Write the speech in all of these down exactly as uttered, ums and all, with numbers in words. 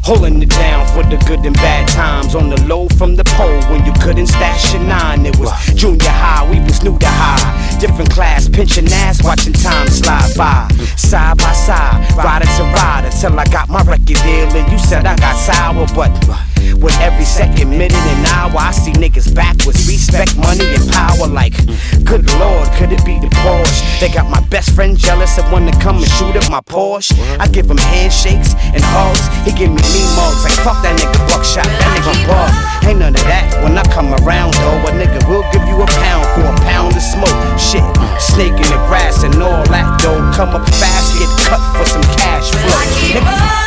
Holding it down for the good and bad times. On the low from the pole when you couldn't stash your nine. It was junior high, we was new to high. Different class, pinching ass, watching time slide by. Side by side, rider to rider, till I got my record deal. And you said I got sour, but with every second, minute, and hour, I see niggas backwards. Respect, money, and power. Like, good lord, could it be the Porsche? They got my best friend jealous and wanna come and shoot at my Porsche. I give him handshakes and hugs. He give me mean mugs. Like, fuck that nigga buckshot, that nigga bug. Ain't none of that when I come around, though. A nigga will give you a pound for a pound of smoke. Shit, snake in the grass and all that, though. Come up fast, get cut for some cash flow. Nigga.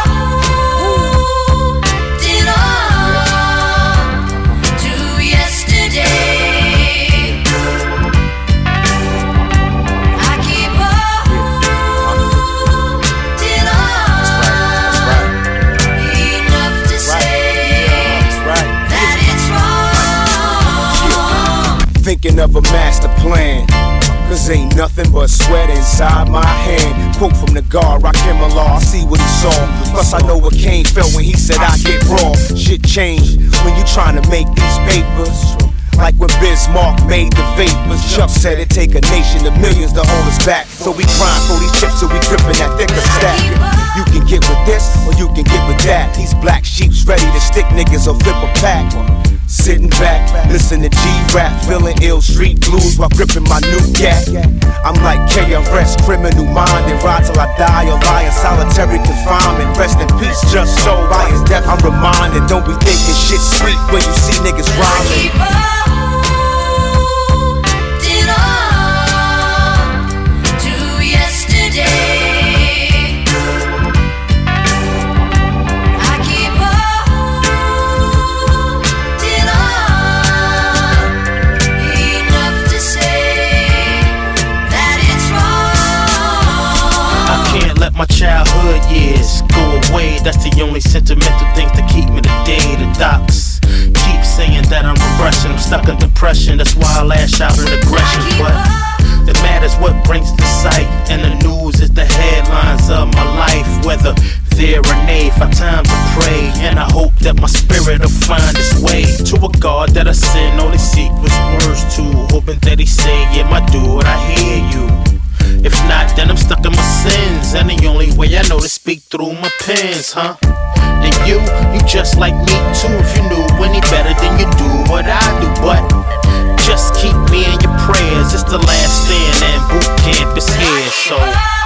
Thinking of a master plan, cause ain't nothing but sweat inside my hand. Quote from the guard, Rakim Allah, I see what he saw. Plus I know what Kane felt when he said I get raw. Shit changed when you trying to make these papers. Like when Bismarck made the vapors. Chuck said it take a nation of millions to hold us back. So we grind for these chips so we gripping that thicker stack. You can get with this or you can get with that. These black sheeps ready to stick niggas or flip a pack. Sitting back, listen to G-Rap, feeling ill street blues while gripping my new gat. I'm like K R S, criminal minded, ride till I die or lie in solitary confinement. Rest in peace, just so by his death I'm reminded. Don't be thinking shit sweet when you see niggas rhyming. My childhood years go away. That's the only sentimental things that keep me today. The docs keep saying that I'm regressing. I'm stuck in depression. That's why I lash out in aggression. But it matters what brings the sight, and the news is the headlines of my life. Whether there or nay, five times I pray, and I hope that my spirit will find its way to a God that I send only secret words to, hoping that He say, yeah, my dude, I hear you. If not, then I'm stuck in my sins, and the only way I know to speak through my pens, huh? And you, you just like me too. If you knew any better, then you do what I do. But just keep me in your prayers. It's the last stand and boot camp is here, so